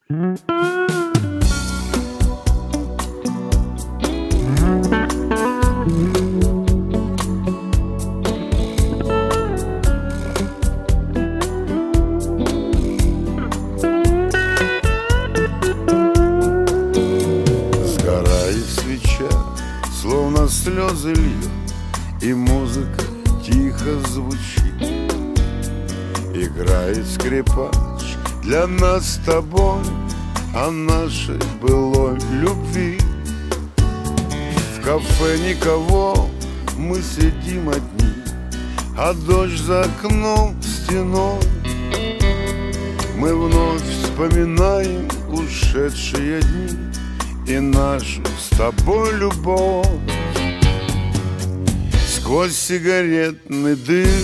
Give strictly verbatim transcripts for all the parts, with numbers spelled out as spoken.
Сгорает свеча, словно слезы льет, и музыка тихо звучит. Играет скрипач для нас с тобой о нашей былой любви. В кафе никого, мы сидим одни, а дождь за окном стеной. Мы вновь вспоминаем ушедшие дни и нашу с тобой любовь. Сквозь сигаретный дым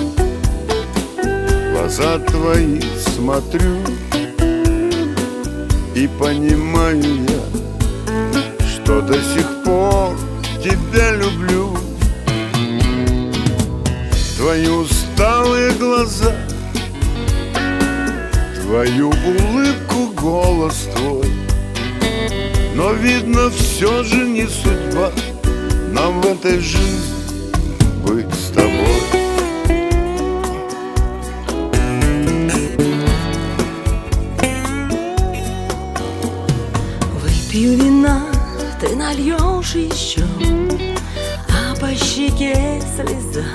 в глаза твои смотрю и понимаю я, что до сих пор тебя люблю. Твои усталые глаза, твою улыбку, голос твой. Но видно, все же не судьба нам в этой жизни быть с тобой. Выпью вина, ты нальешь еще, а по щеке слеза.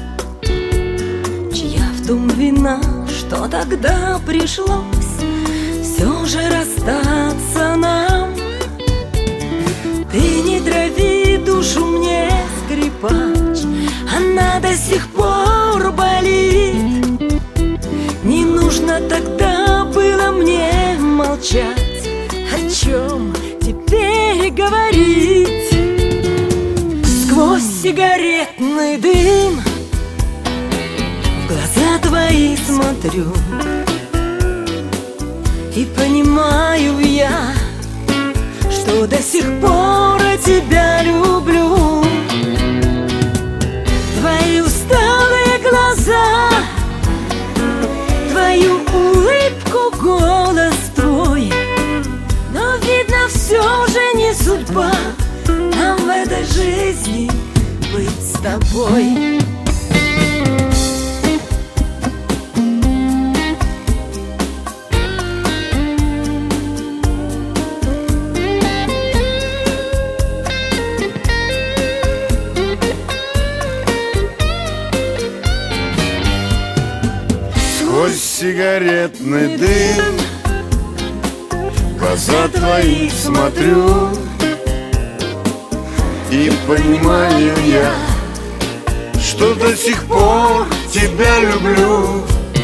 Чья в том вина, что тогда пришлось все же расстаться нам? Ты не трави душу мне, скрипач, она до сих пор болит. Не нужно тогда было мне молчать, о чем теперь говорить. Сквозь сигаретный дым в глаза твои смотрю и понимаю я, что до сих пор тебя люблю. Твои усталые глаза, твою улыбку, голос твой. Но видно, все же не судьба нам в этой жизни быть с тобой. Сквозь сигаретный дым в глаза твои смотрю и понимаю я, что до сих пор тебя люблю.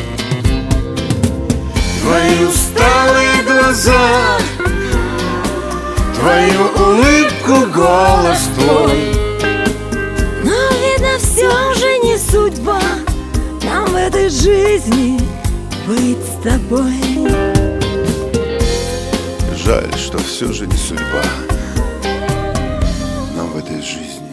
Твои усталые глаза, твою улыбку, голос твой. Но видно, все же не судьба нам в этой жизни быть с тобой. Жаль, что все же не судьба нам в этой жизни